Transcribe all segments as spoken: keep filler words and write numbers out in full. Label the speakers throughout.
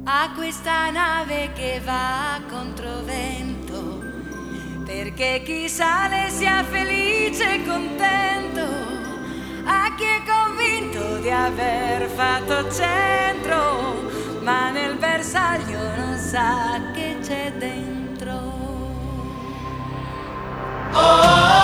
Speaker 1: a questa nave che va contro vento, perché chi sale sia felice e contento, a chi è convinto di aver fatto centro, ma nel bersaglio non sa che c'è dentro. Oh!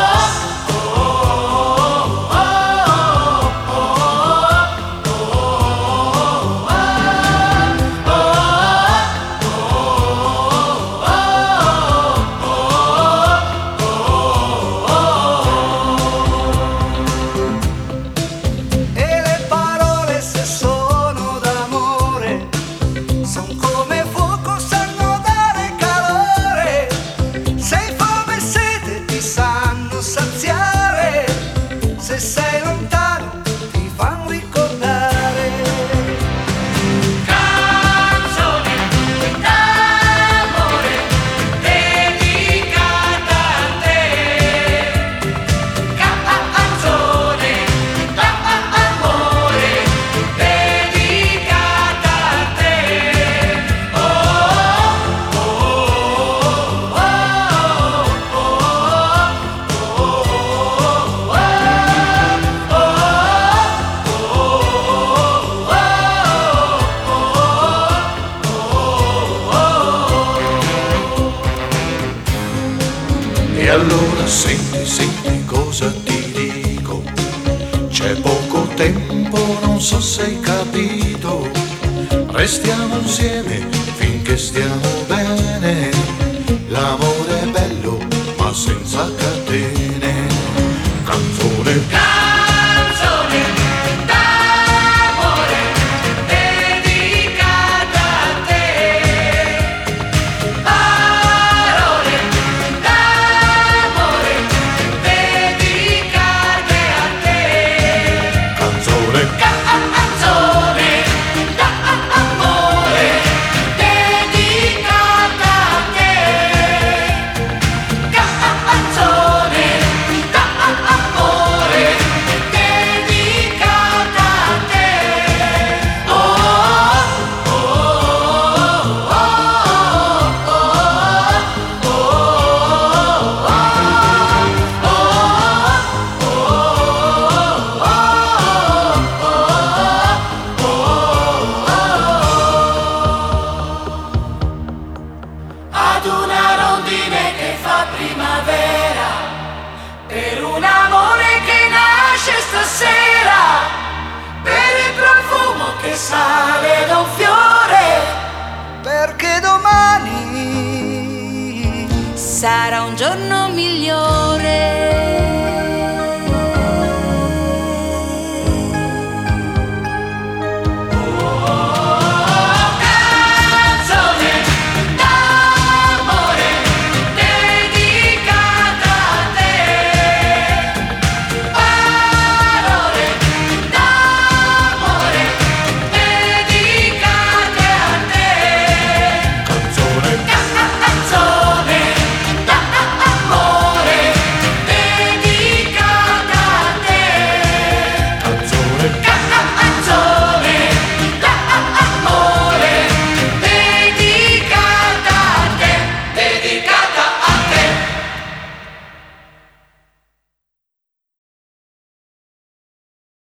Speaker 2: E allora senti, senti cosa ti dico, c'è poco tempo, non so se hai capito, restiamo insieme finché stiamo bene, l'amore è bello ma senza catene, canzone.
Speaker 1: Ad una rondine che fa primavera, per un amore che nasce stasera, per il profumo che sale da un fiore,
Speaker 3: perché domani
Speaker 1: sarà un giorno migliore.